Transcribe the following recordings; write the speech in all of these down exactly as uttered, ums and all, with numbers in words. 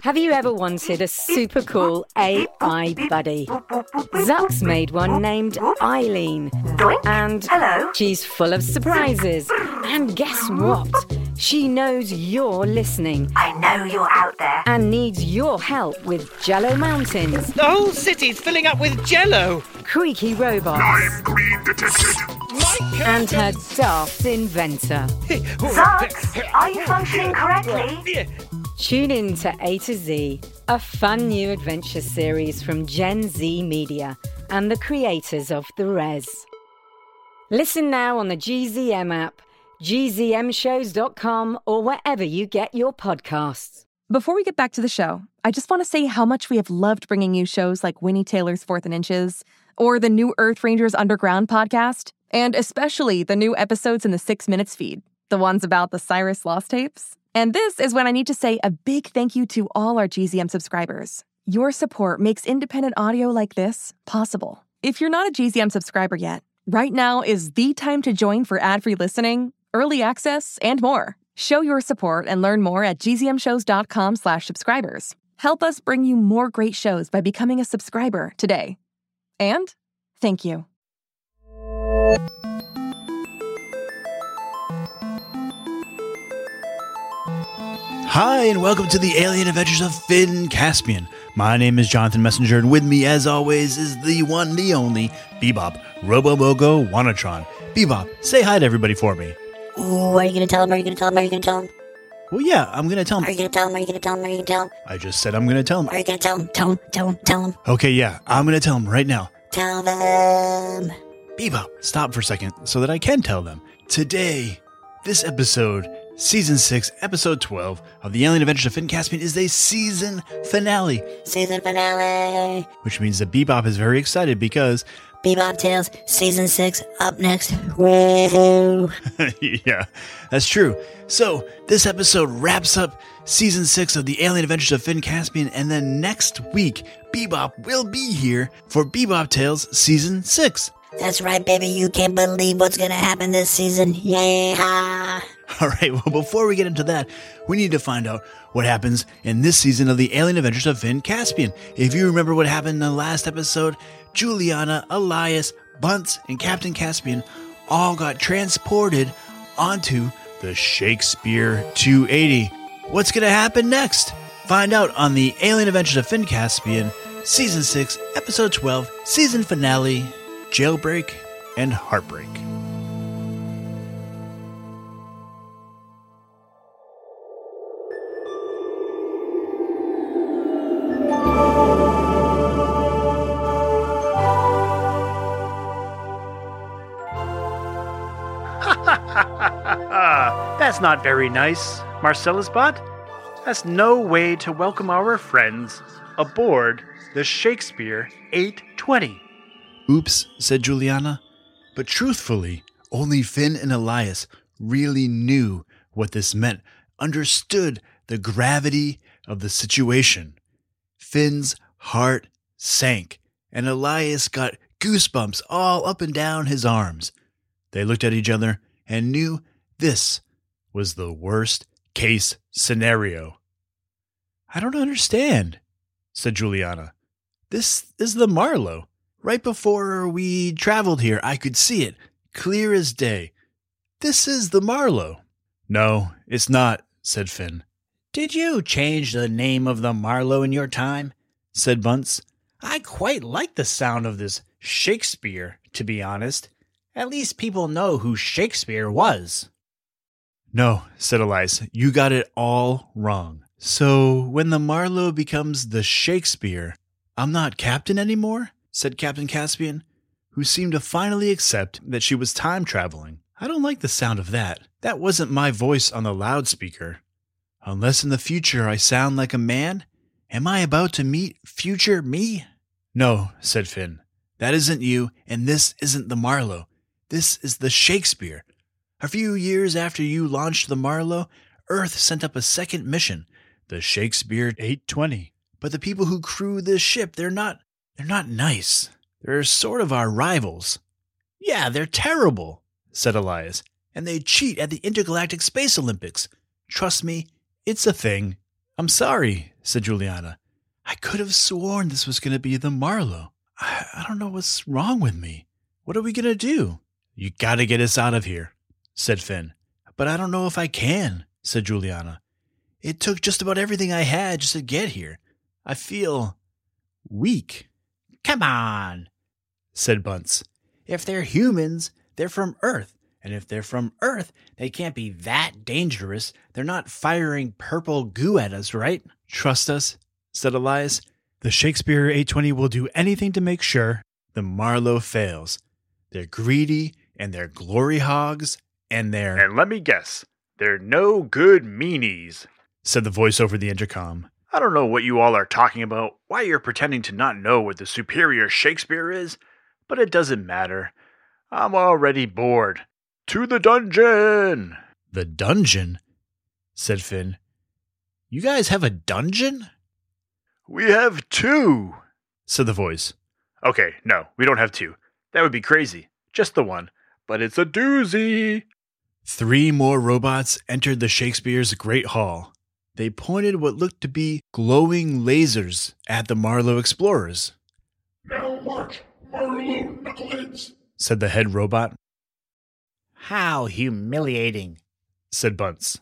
Have you ever wanted a super cool A I buddy? Zuck's made one named Eileen. And Hello? she's full of surprises. And guess what? She knows you're listening I know you're out there. and needs your help with Jello Mountains, The whole city's filling up with jello. creaky robots, I'm green detected. and her daft inventor. Zucks, are you functioning correctly? Tune in to A to Z, a fun new adventure series from Gen Z Media and the creators of The Res. Listen now on the G Z M app, G Z M shows dot com, or wherever you get your podcasts. Before we get back to the show, I just want to say how much we have loved bringing you shows like Winnie Taylor's Fourth and Inches, or the new Earth Rangers Underground podcast, and especially the new episodes in the Six Minutes feed, the ones about the Cyrus Lost tapes. And this is when I need to say a big thank you to all our G Z M subscribers. Your support makes independent audio like this possible. If you're not a G Z M subscriber yet, right now is the time to join for ad-free listening, early access, and more. Show your support and learn more at G Z M shows dot com slash subscribers. Help us bring you more great shows by becoming a subscriber today. And thank you. Hi, and welcome to the Alien Adventures of Finn Caspian. My name is Jonathan Messenger, and with me, as always, is the one, the only, Bebop, Robomogo Wanatron. Bebop, say hi to everybody for me. Ooh, are you gonna tell him? Are you gonna tell him? Are you gonna tell him? Well, yeah, I'm going to tell Are you him. gonna tell him? Are you gonna tell him? Are you gonna tell him? I just said I'm going to tell Are him. you gonna tell him? Tell him? Tell him? Tell him? Okay, yeah, I'm going to tell him right now. Tell them. Bebop, stop for a second so that I can tell them. Today, this episode, Season six, Episode twelve of The Alien Adventures of Finn Caspian is a season finale, Season finale. which means that Bebop is very excited because, Bebop Tales, Season six, up next. Woohoo. yeah, that's true. So, this episode wraps up Season six of The Alien Adventures of Finn Caspian, and then next week, Bebop will be here for Bebop Tales Season six. That's right, baby. You can't believe what's gonna happen this season. Yeah. All right, well, before we get into that, we need to find out what happens in this season of The Alien Adventures of Finn Caspian. If you remember what happened in the last episode, Juliana, Elias, Bunce, and Captain Caspian all got transported onto the Shakespeare two eighty. What's going to happen next? Find out on The Alien Adventures of Finn Caspian, Season six, Episode twelve, Season Finale, Jailbreak and Heartbreak. That's not very nice, Marcellus Bot. That's no way to welcome our friends aboard the Shakespeare eight twenty. Oops, said Juliana. But truthfully, only Finn and Elias really knew what this meant, understood the gravity of the situation. Finn's heart sank, and Elias got goosebumps all up and down his arms. They looked at each other and knew this was the worst case scenario. I don't understand, said Juliana. This is the Marlowe. Right before we traveled here, I could see it, clear as day. This is the Marlowe. No, it's not, said Finn. Did you change the name of the Marlowe in your time? Said Bunce. I quite like the sound of this Shakespeare, to be honest. At least people know who Shakespeare was. No, said Elias, you got it all wrong. So when the Marlowe becomes the Shakespeare, I'm not captain anymore? Said Captain Caspian, who seemed to finally accept that she was time traveling. I don't like the sound of that. That wasn't my voice on the loudspeaker. Unless in the future I sound like a man? Am I about to meet future me? No, said Finn. That isn't you, and this isn't the Marlowe. This is the Shakespeare. A few years after you launched the Marlowe, Earth sent up a second mission, the Shakespeare eight twenty. But the people who crew this ship, they're not, they're not nice. They're sort of our rivals. Yeah, they're terrible, said Elias, and they cheat at the Intergalactic Space Olympics. Trust me, it's a thing. I'm sorry, said Juliana. I could have sworn this was going to be the Marlowe. I, I don't know what's wrong with me. What are we going to do? You got to get us out of here, said Finn. But I don't know if I can, said Juliana. It took just about everything I had just to get here. I feel weak. Come on, said Bunce. If they're humans, they're from Earth. And if they're from Earth, they can't be that dangerous. They're not firing purple goo at us, right? Trust us, said Elias. The Shakespeare eight twenty will do anything to make sure the Marlowe fails. They're greedy, and they're glory hogs, and they're... And let me guess, they're no good meanies, said the voice over the intercom. I don't know what you all are talking about, why you're pretending to not know what the superior Shakespeare is, but it doesn't matter. I'm already bored. To the dungeon! The dungeon? Said Finn. You guys have a dungeon? We have two, said the voice. Okay, no, we don't have two. That would be crazy. Just the one. But it's a doozy. Three more robots entered the Shakespeare's Great Hall. They pointed what looked to be glowing lasers at the Marlowe explorers. Now march, Marlowe knuckleheads, said the head robot. How humiliating, said Bunce.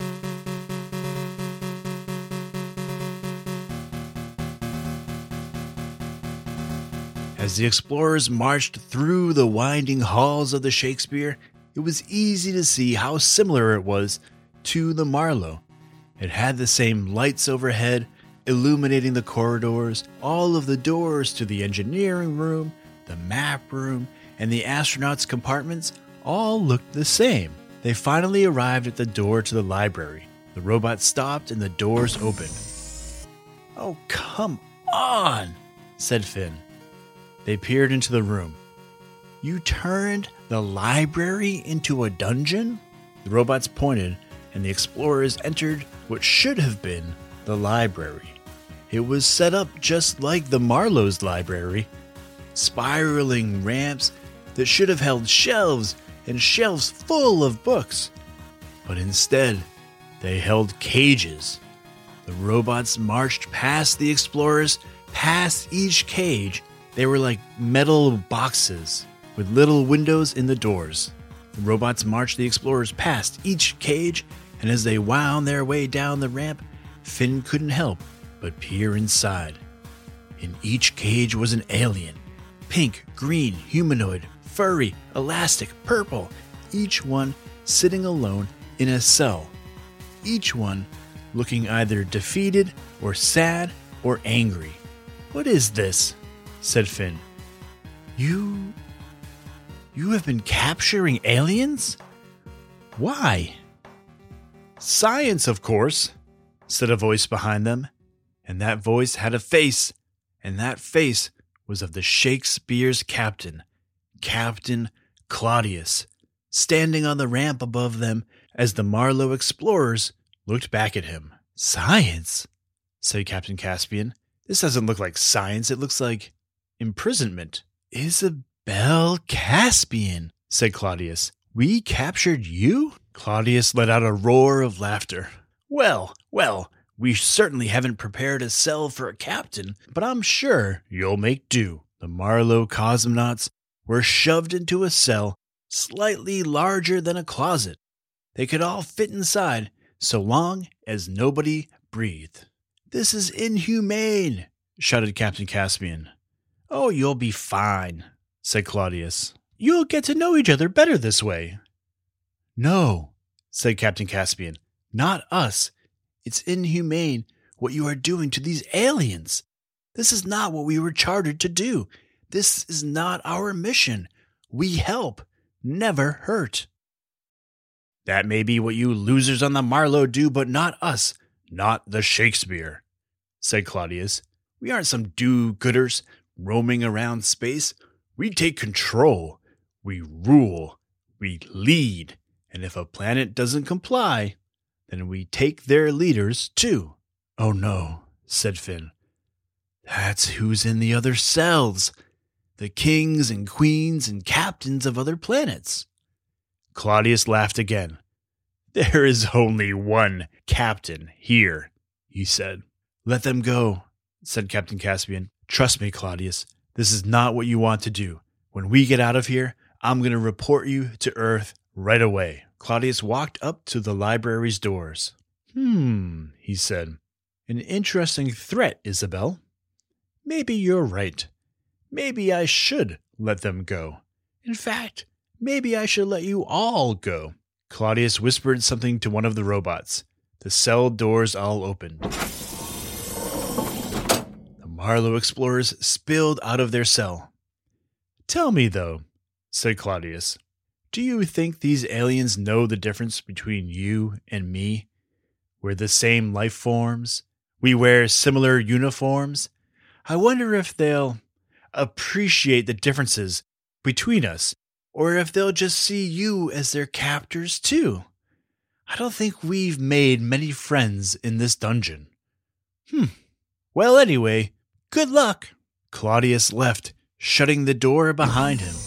As the explorers marched through the winding halls of the Shakespeare, it was easy to see how similar it was to the Marlowe. It had the same lights overhead, illuminating the corridors, all of the doors to the engineering room, the map room, and the astronauts' compartments all looked the same. They finally arrived at the door to the library. The robot stopped and the doors opened. Oh, come on, said Finn. They peered into the room. You turned the library into a dungeon? The robots pointed, and the explorers entered what should have been the library. It was set up just like the Marlowe's library. Spiraling ramps that should have held shelves and shelves full of books. But instead, they held cages. The robots marched past the explorers, past each cage. They were like metal boxes with little windows in the doors. The robots marched the explorers past each cage, and as they wound their way down the ramp, Finn couldn't help but peer inside. In each cage was an alien. Pink, green, humanoid, furry, elastic, purple, each one sitting alone in a cell. Each one looking either defeated or sad or angry. What is this? Said Finn. You... You have been capturing aliens? Why? Science, of course, said a voice behind them. And that voice had a face, and that face was of the Shakespeare's captain, Captain Claudius, standing on the ramp above them as the Marlowe explorers looked back at him. Science, said Captain Caspian. This doesn't look like science, it looks like imprisonment. Isabel Caspian, said Claudius. We captured you? Claudius let out a roar of laughter. Well, well, we certainly haven't prepared a cell for a captain, but I'm sure you'll make do. The Marlowe cosmonauts were shoved into a cell slightly larger than a closet. They could all fit inside so long as nobody breathed. This is inhumane, shouted Captain Caspian. Oh, you'll be fine, said Claudius. You'll get to know each other better this way. No, said Captain Caspian. Not us. It's inhumane what you are doing to these aliens. This is not what we were chartered to do. This is not our mission. We help, never hurt. That may be what you losers on the Marlowe do, but not us, not the Shakespeare, said Claudius. We aren't some do-gooders roaming around space. We take control. We rule. We lead. And if a planet doesn't comply, then we take their leaders too. Oh no, said Finn. That's who's in the other cells. The kings and queens and captains of other planets. Claudius laughed again. There is only one captain here, he said. Let them go, said Captain Caspian. Trust me, Claudius, this is not what you want to do. When we get out of here, I'm going to report you to Earth right away. Claudius walked up to the library's doors. Hmm, he said. An interesting threat, Isabel. Maybe you're right. Maybe I should let them go. In fact, maybe I should let you all go. Claudius whispered something to one of the robots. The cell doors all opened. The Marlow explorers spilled out of their cell. Tell me, though, said Claudius, do you think these aliens know the difference between you and me? We're the same life forms. We wear similar uniforms. I wonder if they'll appreciate the differences between us, or if they'll just see you as their captors too. I don't think we've made many friends in this dungeon. Hmm. Well, anyway, good luck. Claudius left, shutting the door behind him.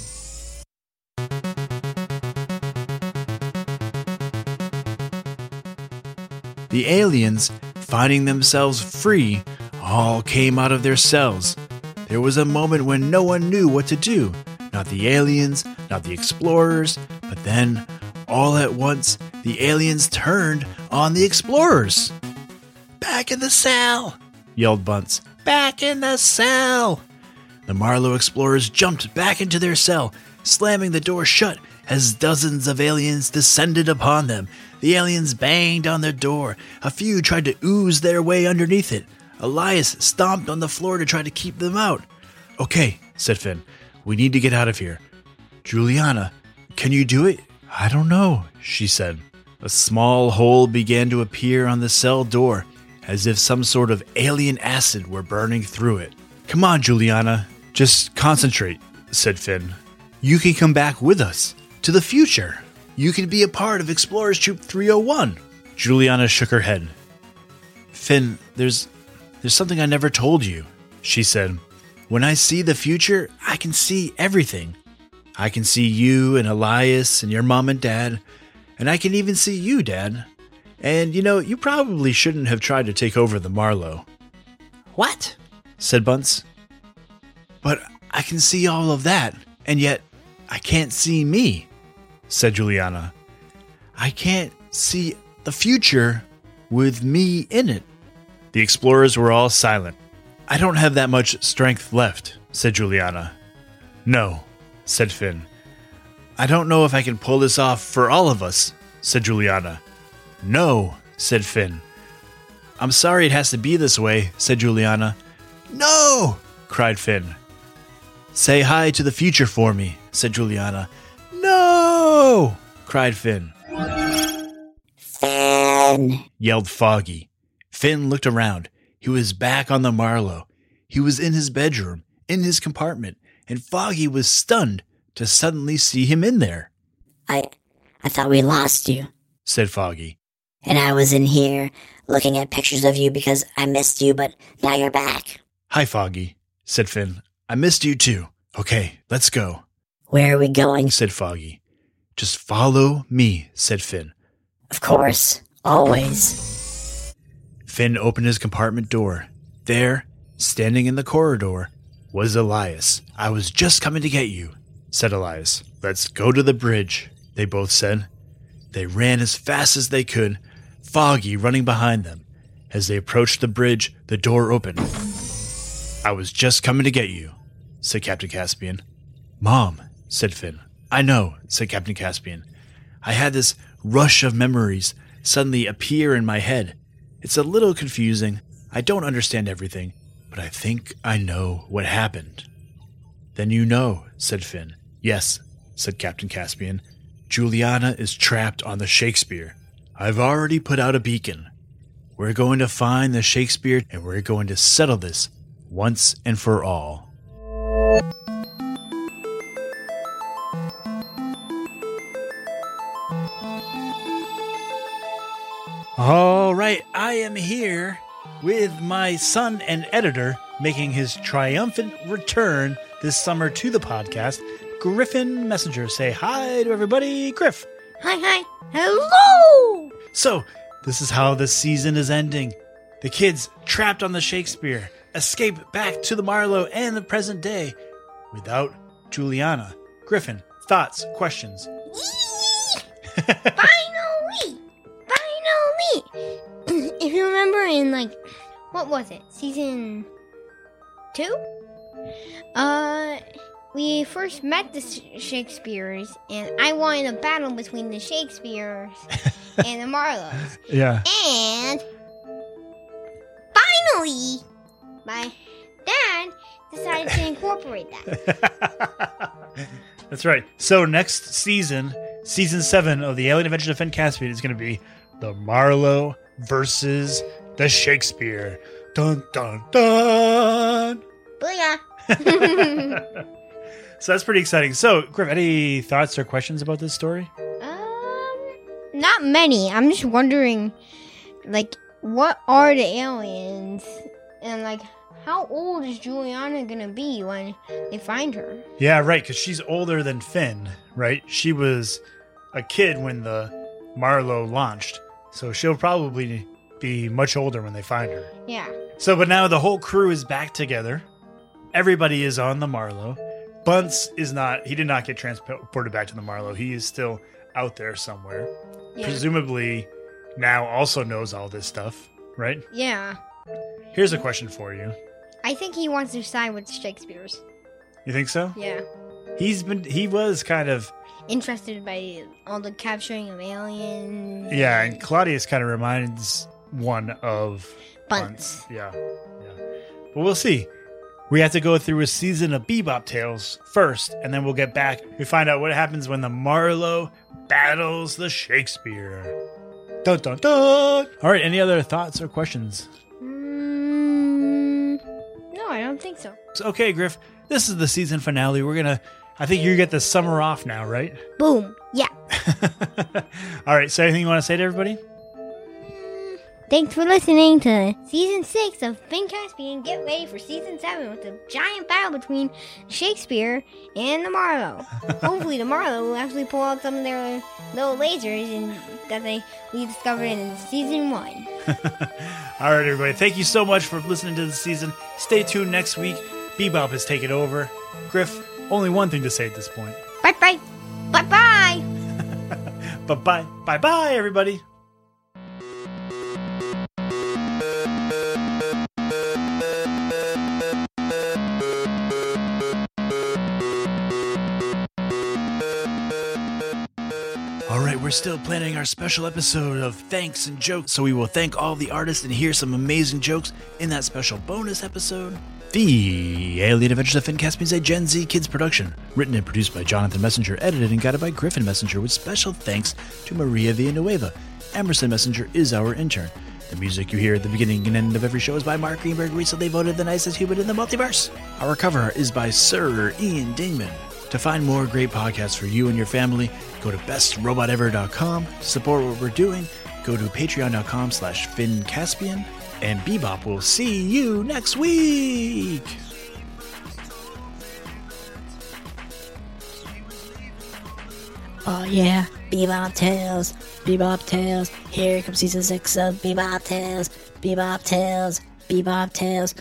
The aliens, finding themselves free, all came out of their cells. There was a moment when no one knew what to do. Not the aliens, not the explorers, but then, all at once, the aliens turned on the explorers. Back in the cell, yelled Bunce. Back in the cell. The Marlow explorers jumped back into their cell, slamming the door shut as dozens of aliens descended upon them. The aliens banged on the door. A few tried to ooze their way underneath it. Elias stomped on the floor to try to keep them out. Okay, said Finn. We need to get out of here. Juliana, can you do it? I don't know, she said. A small hole began to appear on the cell door, as if some sort of alien acid were burning through it. Come on, Juliana. Just concentrate, said Finn. You can come back with us to the future. You can be a part of Explorers Troop three oh one. Juliana shook her head. Finn, there's there's something I never told you, she said. When I see the future, I can see everything. I can see you and Elias and your mom and dad, and I can even see you, Dad. And, you know, you probably shouldn't have tried to take over the Marlow. What? Said Bunce. But I can see all of that, and yet I can't see me, said Juliana. I can't see the future with me in it. The explorers were all silent. I don't have that much strength left, said Juliana. No, said Finn. I don't know if I can pull this off for all of us, said Juliana. No, said Finn. I'm sorry it has to be this way, said Juliana. No, cried Finn. Say hi to the future for me, said Juliana. No, cried Finn. Finn, yelled Foggy. Finn looked around. He was back on the Marlow. He was in his bedroom, in his compartment, and Foggy was stunned to suddenly see him in there. I I thought we lost you, said Foggy. And I was in here looking at pictures of you because I missed you, but now you're back. Hi, Foggy, said Finn. I missed you too. Okay, let's go. Where are we going? Said Foggy. Just follow me, said Finn. Of course, always. Finn opened his compartment door. There, standing in the corridor, was Elias. I was just coming to get you, said Elias. Let's go to the bridge, they both said. They ran as fast as they could, Foggy running behind them. As they approached the bridge, the door opened. I was just coming to get you, said Captain Caspian. Mom, said Finn. I know, said Captain Caspian. I had this rush of memories suddenly appear in my head. It's a little confusing. I don't understand everything, but I think I know what happened. Then you know, said Finn. Yes, said Captain Caspian. Juliana is trapped on the Shakespeare. I've already put out a beacon. We're going to find the Shakespeare, and we're going to settle this once and for all. All right, I am here with my son and editor making his triumphant return this summer to the podcast, Griffin Messenger. Say hi to everybody, Griff. Hi, hi. Hello! So, this is how the season is ending. The kids, trapped on the Shakespeare, escape back to the Marlowe and the present day without Juliana. Griffin, thoughts, questions? Finally! Finally! If you remember in, like, what was it? Season two? Uh, we first met the Shakespeares, and I won a battle between the Shakespeares and the Marlowes. Yeah. And finally, my dad decided to incorporate that. That's right. So next season, season seven of the Alien Adventures of Finn Caspian is going to be the Marlowe versus the Shakespeare. Dun, dun, dun. Booyah. So that's pretty exciting. So, Griff, any thoughts or questions about this story? Um, not many. I'm just wondering, like, what are the aliens? And, like, how old is Juliana gonna be when they find her? Yeah, right, because she's older than Finn, right? She was a kid when the Marlowe launched, so she'll probably be much older when they find her. Yeah. So, but now the whole crew is back together. Everybody is on the Marlowe. Bunce is not, he did not get transported back to the Marlowe. He is still out there somewhere. Yeah. Presumably now also knows all this stuff, right? Yeah. Here's a question for you. I think he wants to side with the Shakespeares. You think so? Yeah. He's been, he was kind of interested by all the capturing of aliens. Yeah, and Claudius kind of reminds one of Bunce. Bunce. Yeah. Yeah. But we'll see. We have to go through a season of Bebop Tales first, and then we'll get back. We find out what happens when the Marlowe battles the Shakespeare. Dun dun dun! All right, any other thoughts or questions? Mm, no, I don't think so. So, okay, Griff, this is the season finale. We're going to, I think you get the summer off now, right? Boom. Yeah. All right, so anything you want to say to everybody? Thanks for listening to Season six of Finn Caspian. Get ready for Season seven with a giant battle between Shakespeare and the Marlowe. Hopefully the Marlowe will actually pull out some of their little lasers and that they we discovered in Season one. All right, everybody. Thank you so much for listening to the season. Stay tuned next week. Bebop has taken over. Griff, only one thing to say at this point. Bye-bye. Bye-bye. Bye-bye. Bye-bye, everybody. We're still planning our special episode of Thanks and Jokes, so we will thank all the artists and hear some amazing jokes in that special bonus episode. The Alien Adventures of Finn Caspian is a Gen Z Kids production, written and produced by Jonathan Messenger, edited and guided by Griffin Messenger, with special thanks to Maria Villanueva. Emerson Messenger is our intern. The music you hear at the beginning and end of every show is by Mark Greenberg, recently voted the nicest human in the multiverse. Our cover is by Sir Ian Dingman. To find more great podcasts for you and your family, go to best robot ever dot com. To support what we're doing, go to patreon.com slash Finn Caspian. And Bebop will see you next week! Oh yeah, Bebop Tales, Bebop Tales. Here comes season six of Bebop Tales, Bebop Tales, Bebop Tales.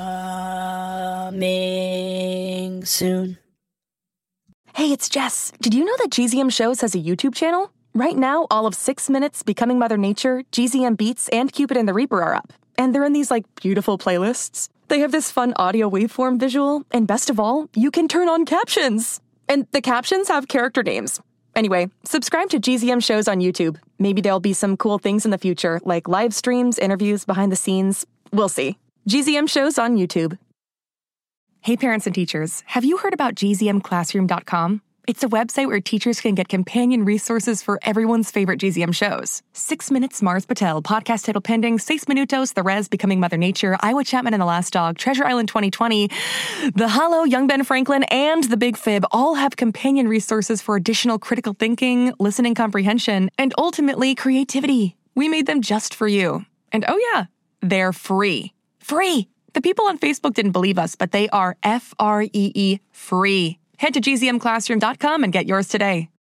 Coming soon. Hey, it's Jess. Did you know that G Z M Shows has a YouTube channel? Right now, all of Six Minutes, Becoming Mother Nature, G Z M Beats, and Cupid and the Reaper are up. And they're in these, like, beautiful playlists. They have this fun audio waveform visual, and best of all, you can turn on captions. And the captions have character names. Anyway, subscribe to G Z M Shows on YouTube. Maybe there'll be some cool things in the future, like live streams, interviews, behind the scenes. We'll see. G Z M Shows on YouTube. Hey parents and teachers, have you heard about G Z M classroom dot com? It's a website where teachers can get companion resources for everyone's favorite G Z M shows. Six Minutes, Mars Patel, Podcast Title Pending, Seis Minutos, The Res, Becoming Mother Nature, Iowa Chapman and the Last Dog, Treasure Island twenty twenty, The Hollow, Young Ben Franklin, and The Big Fib all have companion resources for additional critical thinking, listening comprehension, and ultimately creativity. We made them just for you. And oh yeah, they're free. Free! The people on Facebook didn't believe us, but they are F R E E free. Head to G Z M classroom dot com and get yours today.